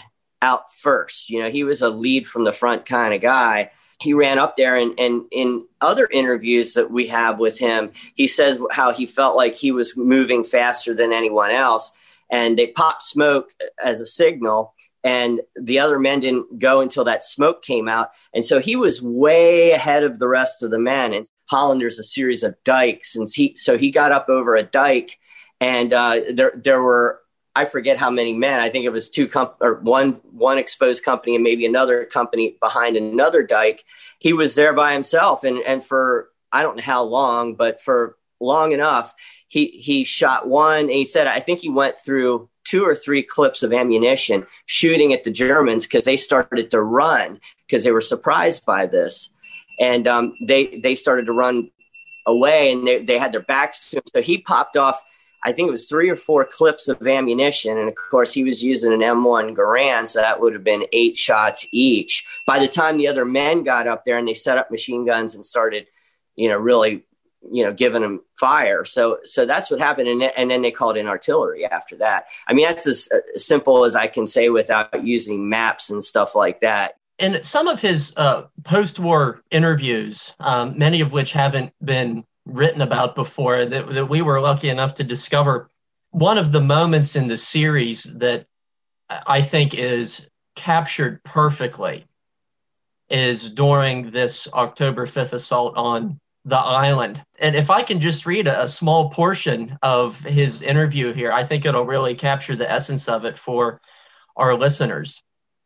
out first. You know, he was a lead from the front kind of guy. He ran up there, and, and in other interviews that we have with him, he says how he felt like he was moving faster than anyone else. And they popped smoke as a signal, and the other men didn't go until that smoke came out. And so he was way ahead of the rest of the men. And Hollander's a series of dikes. And he, so he got up over a dike, and uh, there, there were, I forget how many men. I think it was two comp- or one one exposed company and maybe another company behind another dike. He was there by himself, and and for I don't know how long, but for long enough, he he shot one. And he said, I think he went through two or three clips of ammunition shooting at the Germans because they started to run because they were surprised by this, and um, they they started to run away, and they they had their backs to him. So he popped off, I think it was three or four clips of ammunition. And of course he was using an M one Garand, so that would have been eight shots each. By the time the other men got up there and they set up machine guns and started, you know, really, you know, giving them fire. So, so that's what happened. And, and then they called in artillery after that. I mean, that's as, as simple as I can say without using maps and stuff like that. In some of his uh, post-war interviews, um, many of which haven't been written about before, that, that we were lucky enough to discover, one of the moments in the series that I think is captured perfectly is during this October fifth assault on the island. And if I can just read a, a small portion of his interview here, I think it'll really capture the essence of it for our listeners.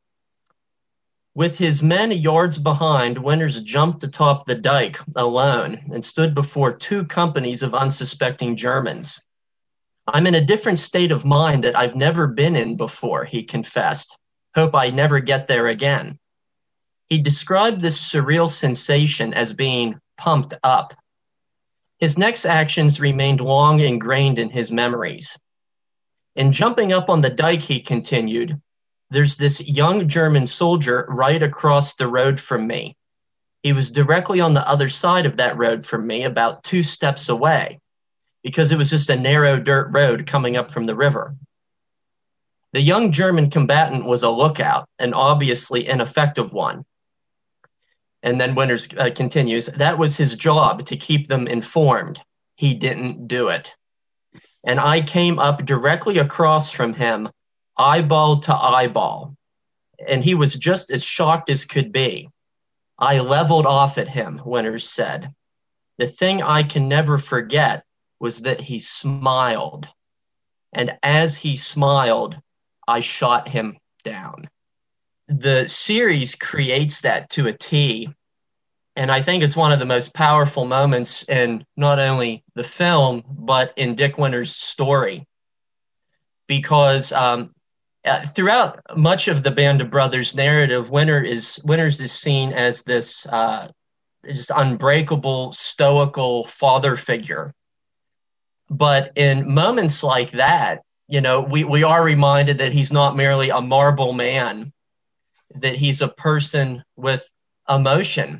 With his men yards behind, Winters jumped atop the dike alone and stood before two companies of unsuspecting Germans. I'm in a different state of mind that I've never been in before, he confessed. Hope I never get there again. He described this surreal sensation as being pumped up. His next actions remained long ingrained in his memories. In jumping up on the dike, he continued, there's this young German soldier right across the road from me. He was directly on the other side of that road from me, about two steps away, because it was just a narrow dirt road coming up from the river. The young German combatant was a lookout, an obviously ineffective one. And then Winters uh, continues, that was his job, to keep them informed. He didn't do it. And I came up directly across from him, eyeball to eyeball, and he was just as shocked as could be. I leveled off at him, Winters said. The thing I can never forget was that he smiled, and as he smiled, I shot him down. The series creates that to a T, and I think it's one of the most powerful moments in not only the film, but in Dick Winters' story, because um, Uh, throughout much of the Band of Brothers narrative, Winter is, Winters is seen as this uh, just unbreakable, stoical father figure. But in moments like that, you know, we, we are reminded that he's not merely a marble man, that he's a person with emotion.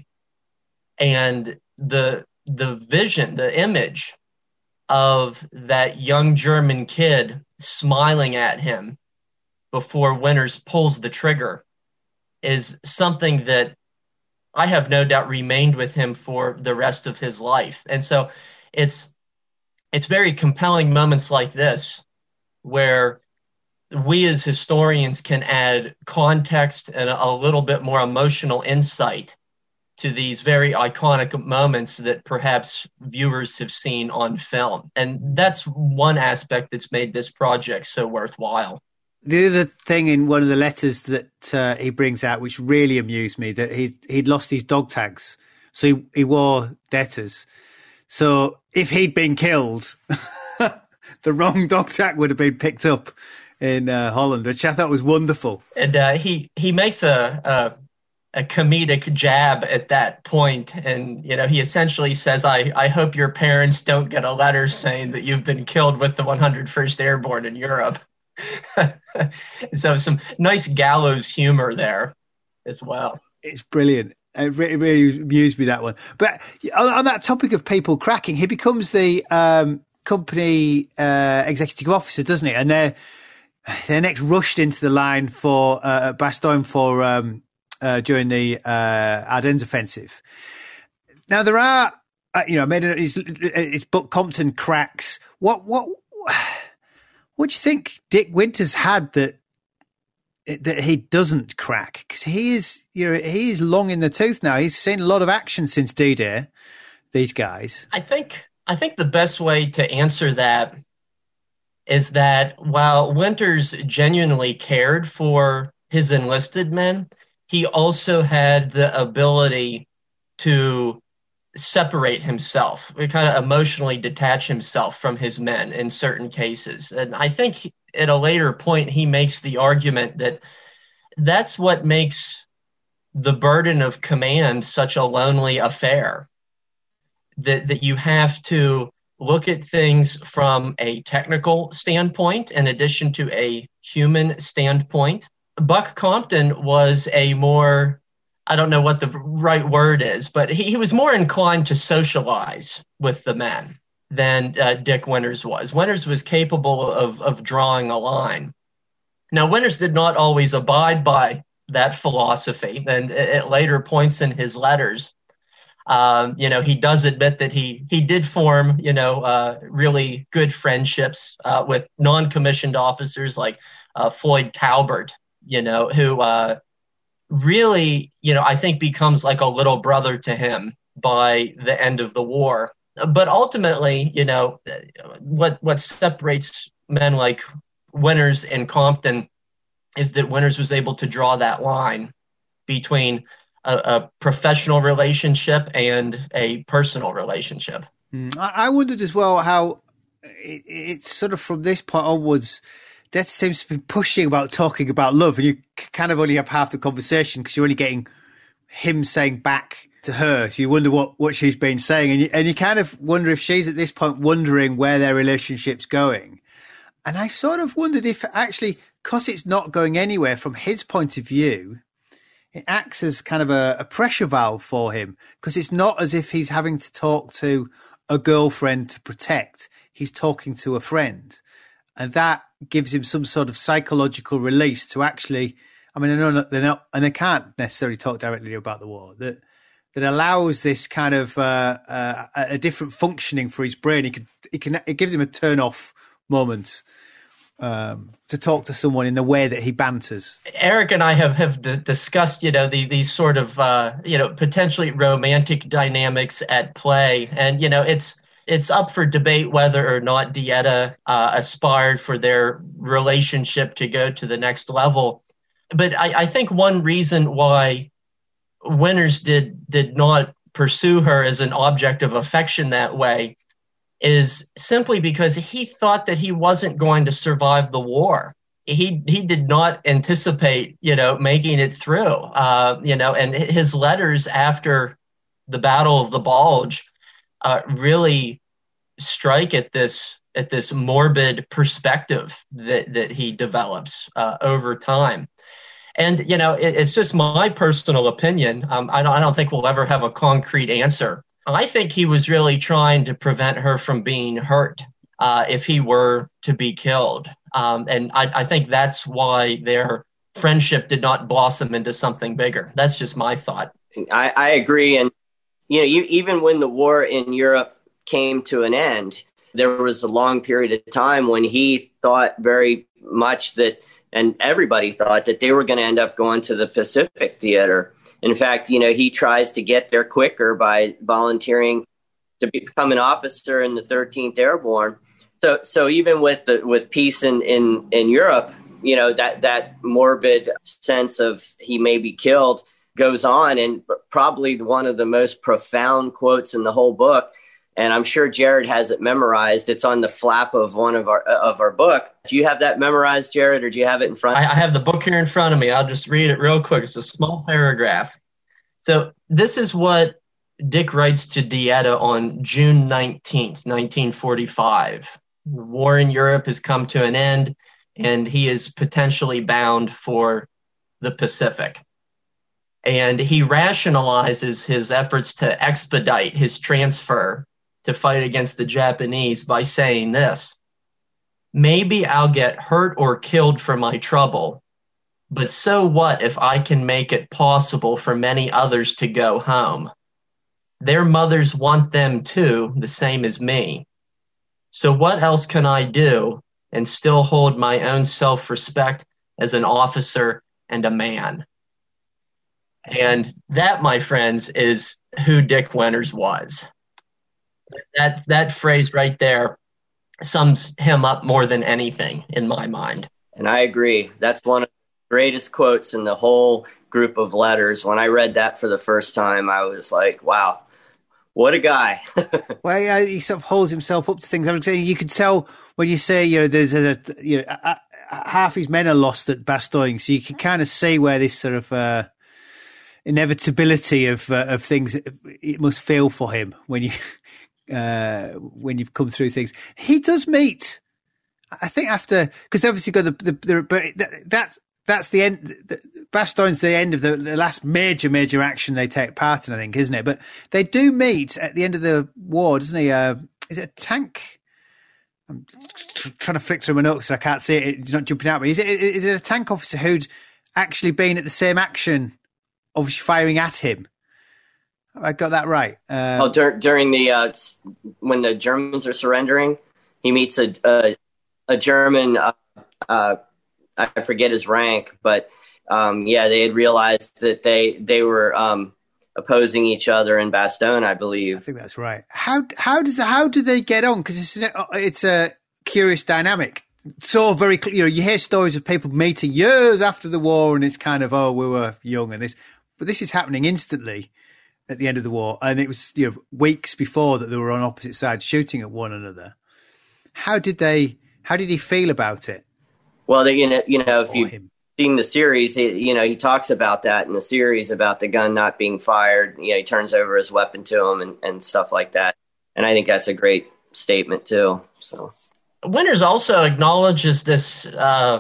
And the the vision, the image of that young German kid smiling at him before Winters pulls the trigger is something that I have no doubt remained with him for the rest of his life. And so it's it's very compelling moments like this where we as historians can add context and a, a little bit more emotional insight to these very iconic moments that perhaps viewers have seen on film. And that's one aspect that's made this project so worthwhile. The other thing in one of the letters that uh, he brings out, which really amused me, that he, he'd lost his dog tags. So he, he wore Detters. So if he'd been killed, the wrong dog tag would have been picked up in uh, Holland, which I thought was wonderful. And uh, he, he makes a, a, a comedic jab at that point. And, you know, he essentially says, I, I hope your parents don't get a letter saying that you've been killed with the one hundred first Airborne in Europe. So some nice gallows humor there as well. It's brilliant. It really, really amused me, that one. But on, on that topic of people cracking, he becomes the um, company uh, executive officer, doesn't he? And they're they're next rushed into the line for uh, Bastogne for um, uh, during the uh, Ardennes offensive. Now there are, uh, you know, I made a, his, his book Compton cracks. What what what do you think Dick Winters had that that he doesn't crack? Because he is, you know, he is long in the tooth now. He's seen a lot of action since D-Day. These guys. I think I think the best way to answer that is that while Winters genuinely cared for his enlisted men, he also had the ability to separate himself, kind of emotionally detach himself from his men in certain cases. And I think at a later point, he makes the argument that that's what makes the burden of command such a lonely affair, that, that you have to look at things from a technical standpoint in addition to a human standpoint. Buck Compton was a more, I don't know what the right word is, but he, he was more inclined to socialize with the men than uh, Dick Winters was. Winters was capable of, of drawing a line. Now, Winters did not always abide by that philosophy, and at later points in his letters, Um, you know, he does admit that he he did form, you know, uh, really good friendships uh, with non-commissioned officers like uh, Floyd Talbert, you know, who uh, really, you know, I think becomes like a little brother to him by the end of the war. But ultimately, you know, what what separates men like Winters and Compton is that Winters was able to draw that line between A, a professional relationship and a personal relationship. Mm, I, I wondered as well how it, it's sort of from this point onwards, Death seems to be pushing about talking about love, and you kind of only have half the conversation because you're only getting him saying back to her. So you wonder what, what she's been saying, and you, and you kind of wonder if she's at this point wondering where their relationship's going. And I sort of wondered if actually, because it's not going anywhere from his point of view, it acts as kind of a, a pressure valve for him, because it's not as if he's having to talk to a girlfriend to protect. He's talking to a friend. And that gives him some sort of psychological release to actually, I mean, I know they're not, and they can't necessarily talk directly about the war, that that allows this kind of uh, uh, a different functioning for his brain. He can, he can, it gives him a turn off moment. Um, to talk to someone in the way that he banters. Eric and I have, have d- discussed, you know, the, these sort of, uh, you know, potentially romantic dynamics at play. And, you know, it's it's up for debate whether or not Dieta uh, aspired for their relationship to go to the next level. But I, I think one reason why Winters did did not pursue her as an object of affection that way is simply because he thought that he wasn't going to survive the war. He he did not anticipate, you know, making it through. Uh, you know, and his letters after the Battle of the Bulge uh, really strike at this at this morbid perspective that that he develops uh, over time. And you know, it, it's just my personal opinion. Um, I don't I don't think we'll ever have a concrete answer. I think he was really trying to prevent her from being hurt uh, if he were to be killed. Um, and I, I think that's why their friendship did not blossom into something bigger. That's just my thought. I, I agree. And, you know, you, even when the war in Europe came to an end, there was a long period of time when he thought very much that, and everybody thought that they were going to end up going to the Pacific Theater. In fact, you know, he tries to get there quicker by volunteering to become an officer in the thirteenth Airborne. So, so even with the with peace in, in, in Europe, you know, that that morbid sense of he may be killed goes on. And probably one of the most profound quotes in the whole book, and I'm sure Jared has it memorized. It's on the flap of one of our of our book. Do you have that memorized, Jared, or do you have it in front? I, I have the book here in front of me. I'll just read it real quick. It's a small paragraph. So this is what Dick writes to Dieta on June nineteenth, nineteen forty-five. The war in Europe has come to an end, and he is potentially bound for the Pacific. And he rationalizes his efforts to expedite his transfer to fight against the Japanese by saying this: Maybe I'll get hurt or killed for my trouble, but so what if I can make it possible for many others to go home? Their mothers want them too, the same as me. So what else can I do and still hold my own self-respect as an officer and a man? And that, my friends, is who Dick Winters was. That that phrase right there sums him up more than anything in my mind. And I agree. That's one of the greatest quotes in the whole group of letters. When I read that for the first time, I was like, wow, what a guy. Well, yeah, he sort of holds himself up to things. I was saying, you could tell when you say, you know, there's a, you know, a, a, half his men are lost at Bastogne, so you can kind of see where this sort of uh, inevitability of uh, of things, it must feel for him when you uh, when you've come through things. He does meet, I think, after, because they obviously got the the, the but that, that's that's the end. The, Bastogne's the end of the, the last major major action they take part in, I think, isn't it? But they do meet at the end of the war, doesn't he? Uh, is it a tank? I'm trying to flick through my notes, so I can't see it. It's not jumping out. But is it is it a tank officer who'd actually been at the same action, obviously firing at him? Have I got that right? Uh, oh, dur- during the uh, when the Germans are surrendering, he meets a a, a German. Uh, uh, I forget his rank, but um, yeah, they had realized that they they were um, opposing each other in Bastogne, I believe. I think that's right. How how does the, how do they get on? Because it's it's a curious dynamic. So very, you know, you hear stories of people meeting years after the war, and it's kind of, oh, we were young and this, but this is happening instantly at the end of the war, and it was, you know, weeks before that they were on opposite sides shooting at one another. How did they? How did he feel about it? Well, they, you know, you know, if Or you've him. seen the series, he, you know, he talks about that in the series about the gun not being fired. You know, he turns over his weapon to him and, and stuff like that. And I think that's a great statement too. So Winters also acknowledges this uh,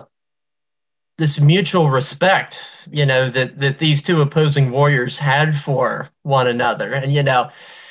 this mutual respect, you know, that that these two opposing warriors had for one another. And, you know,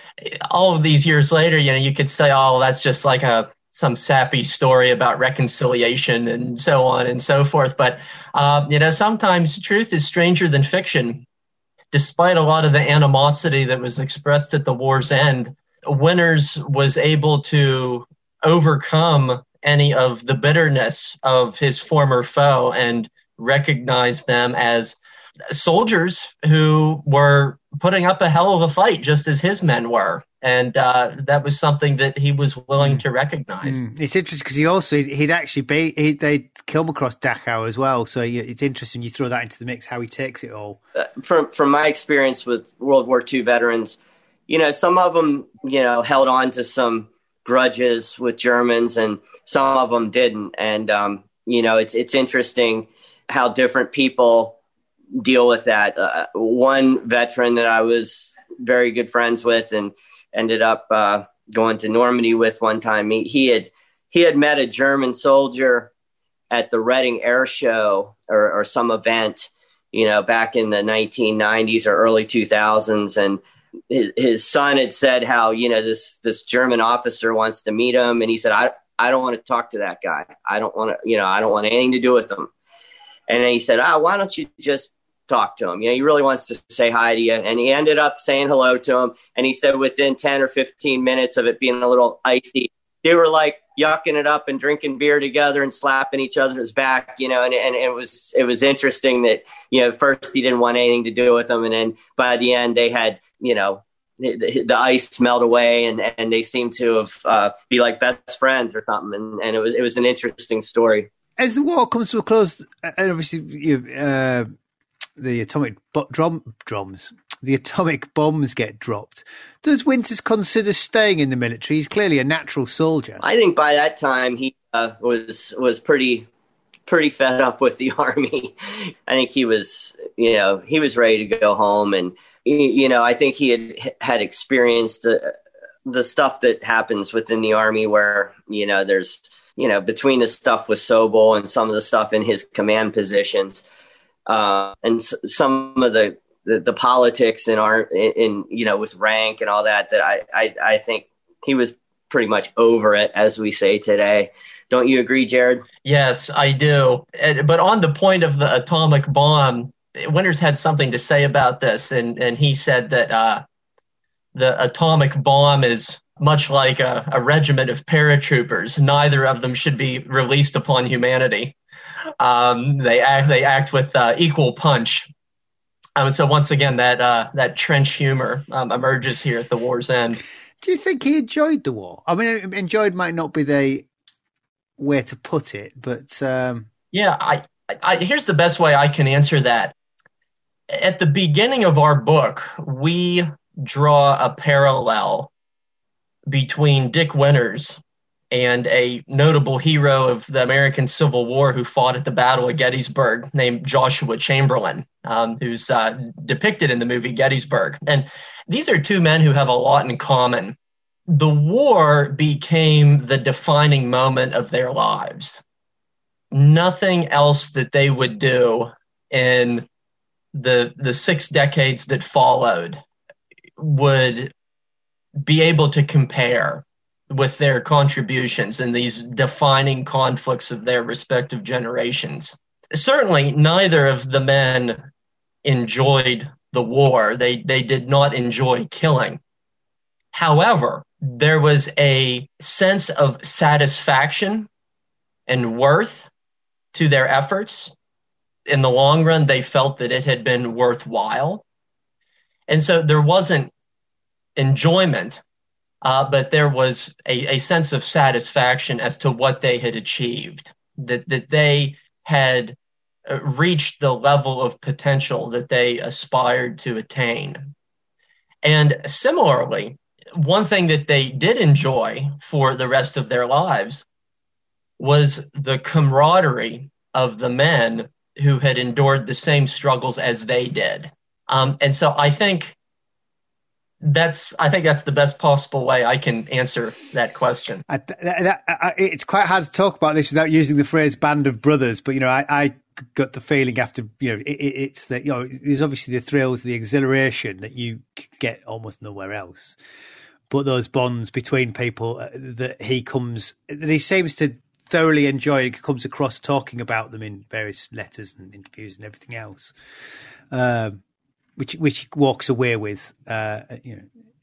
all of these years later, you know, you could say, oh, that's just like a some sappy story about reconciliation and so on and so forth. But, uh, you know, sometimes truth is stranger than fiction. Despite a lot of the animosity that was expressed at the war's end, Winters was able to overcome any of the bitterness of his former foe and recognize them as soldiers who were putting up a hell of a fight, just as his men were. And uh, that was something that he was willing to recognize. Mm. It's interesting because he also, he'd actually be, he, they'd come across Dachau as well. So it's interesting you throw that into the mix, how he takes it all. Uh, from, from my experience with World War Two veterans, you know, some of them, you know, held on to some grudges with Germans and some of them didn't. And, um, you know, it's, it's interesting how different people deal with that. Uh, one veteran that I was very good friends with and ended up uh, going to Normandy with one time, he, he had he had met a German soldier at the Reading Air Show or, or some event, you know, back in the nineteen nineties or early two thousands. And his, his son had said how, you know, this this German officer wants to meet him. And he said, I, I don't want to talk to that guy. I don't want to, you know, I don't want anything to do with him. And then he said, ah, why don't you just talk to him? You know, he really wants to say hi to you. And he ended up saying hello to him. And he said within ten or fifteen minutes of it being a little icy, they were like yucking it up and drinking beer together and slapping each other's back, you know, and, and it was, it was interesting that, you know, first he didn't want anything to do with them. And then by the end they had, you know, the, the ice melt away and, and they seemed to have uh, be like best friends or something. And, and it was, it was an interesting story. As the war comes to a close, and obviously you uh, the atomic bo- drum, drums, the atomic bombs get dropped, does Winters consider staying in the military? He's clearly a natural soldier. I think by that time he uh, was was pretty pretty fed up with the Army. I think he was, you know, he was ready to go home, and you know, I think he had had experienced uh, the stuff that happens within the Army, where you know there's. You know, between the stuff with Sobel and some of the stuff in his command positions, uh, and s- some of the, the, the politics in our, in, in, you know, with rank and all that, that I, I, I think he was pretty much over it, as we say today. Don't you agree, Jared? Yes, I do. But on the point of the atomic bomb, Winters had something to say about this, and, and he said that uh, the atomic bomb is much like a, a regiment of paratroopers. Neither of them should be released upon humanity. Um, they act they act with uh, equal punch. Um, and so once again, that uh, that trench humor um, emerges here at the war's end. Do you think he enjoyed the war? I mean, enjoyed might not be the way to put it, but um... yeah, I, I here's the best way I can answer that. At the beginning of our book, we draw a parallel between Dick Winters and a notable hero of the American Civil War who fought at the Battle of Gettysburg named Joshua Chamberlain, um, who's uh, depicted in the movie Gettysburg. And these are two men who have a lot in common. The war became the defining moment of their lives. Nothing else that they would do in the the six decades that followed would be able to compare with their contributions in these defining conflicts of their respective generations. Certainly, neither of the men enjoyed the war. They they did not enjoy killing. However, there was a sense of satisfaction and worth to their efforts. In the long run, they felt that it had been worthwhile. And so there wasn't enjoyment, uh, but there was a, a sense of satisfaction as to what they had achieved, that, that they had reached the level of potential that they aspired to attain. And similarly, one thing that they did enjoy for the rest of their lives was the camaraderie of the men who had endured the same struggles as they did. Um, and so I think that's I think that's the best possible way I can answer that question. I, that, I, it's quite hard to talk about this without using the phrase "band of brothers," but you know, I, I got the feeling after you know, it, it's that you know, there's obviously the thrills, the exhilaration that you get almost nowhere else. But those bonds between people that he comes, that he seems to thoroughly enjoy, comes across talking about them in various letters and interviews and everything else, um, which which he walks away with, uh, you know,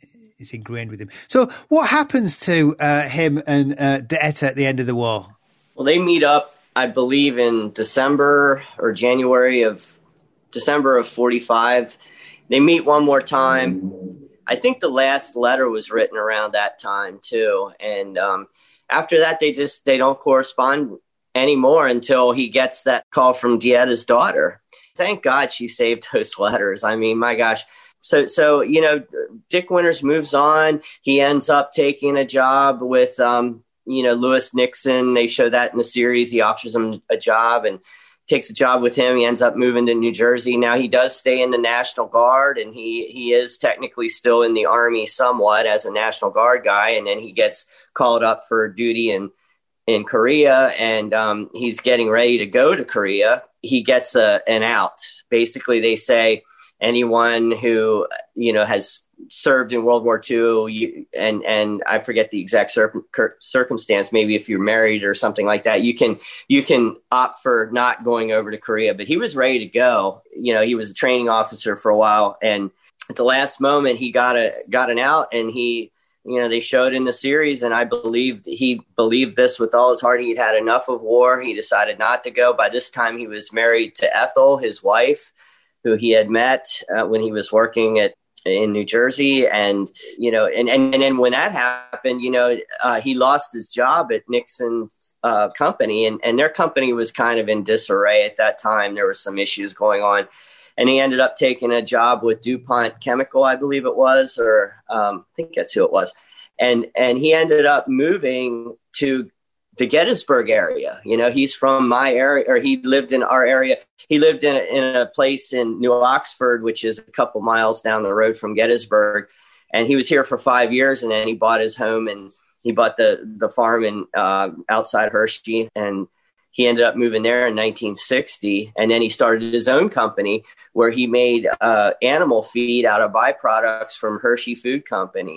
is ingrained with him. So, what happens to uh, him and uh, De Ette at the end of the war? Well, they meet up, I believe, in December or January of December of forty-five. They meet one more time. I think the last letter was written around that time too, and um, after that, they just they don't correspond anymore until he gets that call from De Ette's daughter. Thank God she saved those letters. I mean, my gosh. So, so you know, Dick Winters moves on. He ends up taking a job with, um, you know, Lewis Nixon. They show that in the series. He offers him a job and takes a job with him. He ends up moving to New Jersey. Now he does stay in the National Guard, and he, he is technically still in the Army somewhat as a National Guard guy. And then he gets called up for duty in, in Korea, and um, he's getting ready to go to Korea. He gets a, an out. Basically, they say anyone who, you know, has served in World War Two, you, and and I forget the exact cir- circumstance. Maybe if you're married or something like that, you can you can opt for not going over to Korea. But he was ready to go. You know, he was a training officer for a while, and at the last moment, he got a got an out, and he, you know, they showed in the series, and I believed he believed this with all his heart. He'd had enough of war. He decided not to go. By this time, he was married to Ethel, his wife, who he had met uh, when he was working at in New Jersey. And, you know, and, and, and then when that happened, you know, uh, he lost his job at Nixon's uh, company, and, and their company was kind of in disarray at that time. There were some issues going on, and he ended up taking a job with DuPont Chemical, I believe it was, or um, I think that's who it was. And, and he ended up moving to the Gettysburg area. You know, he's from my area, or he lived in our area. He lived in a, in a place in New Oxford, which is a couple miles down the road from Gettysburg. And he was here for five years, and then he bought his home, and he bought the, the farm in uh, outside Hershey, and he ended up moving there in nineteen sixty. And then he started his own company where he made uh, animal feed out of byproducts from Hershey Food Company.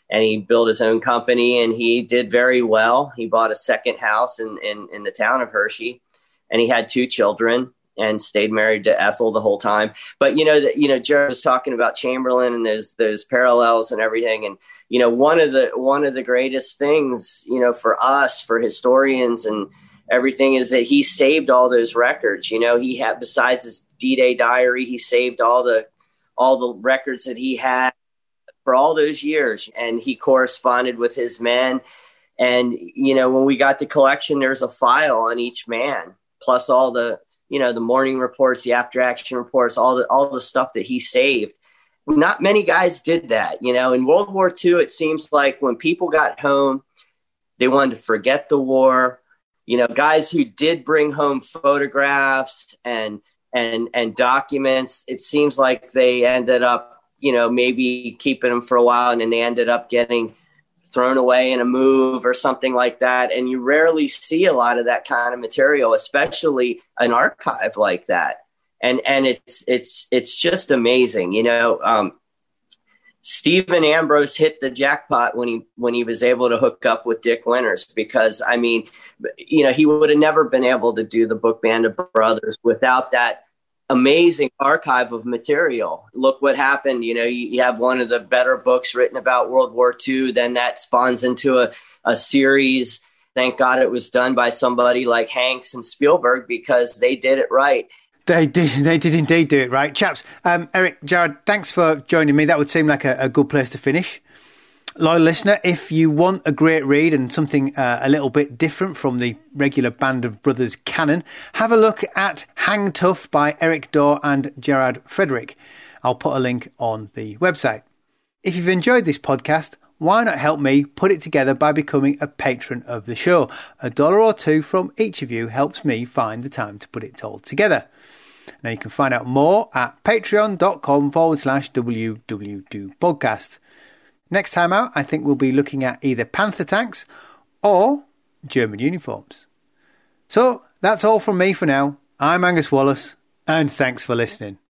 and he built his own company, and he did very well. He bought a second house in, in, in the town of Hershey, and he had two children and stayed married to Ethel the whole time. But, you know, the, you know, Jared was talking about Chamberlain and those, those parallels and everything. And, you know, one of the, one of the greatest things, you know, for us, for historians and everything, is that he saved all those records. You know, he had, besides his D-Day diary, he saved all the, all the records that he had for all those years. And he corresponded with his men. And, you know, when we got the collection, there's a file on each man, plus all the, you know, the morning reports, the after action reports, all the, all the stuff that he saved. Not many guys did that. You know, in World War Two, it seems like when people got home, they wanted to forget the war. You know, guys who did bring home photographs and, and, and documents, it seems like they ended up, you know, maybe keeping them for a while, and then they ended up getting thrown away in a move or something like that. And you rarely see a lot of that kind of material, especially an archive like that. And, and it's, it's, it's just amazing. You know, um, Stephen Ambrose hit the jackpot when he, when he was able to hook up with Dick Winters, because I mean, you know, he would have never been able to do the book Band of Brothers without that amazing archive of material. Look what happened. You know, you, you have one of the better books written about World War Two, then that spawns into a, a series. Thank God it was done by somebody like Hanks and Spielberg, because they did it right. They did, they did indeed do it right. Chaps, um, Eric, Jared, thanks for joining me. That would seem like a, a good place to finish. Loyal listener, if you want a great read and something uh, a little bit different from the regular Band of Brothers canon, have a look at Hang Tough by Eric Dorr and Gerard Frederick. I'll put a link on the website. If you've enjoyed this podcast, why not help me put it together by becoming a patron of the show? A dollar or two from each of you helps me find the time to put it all together. Now you can find out more at patreon.com forward slash WW2 podcast. Next time out, I think we'll be looking at either Panther tanks or German uniforms. So that's all from me for now. I'm Angus Wallace, and thanks for listening.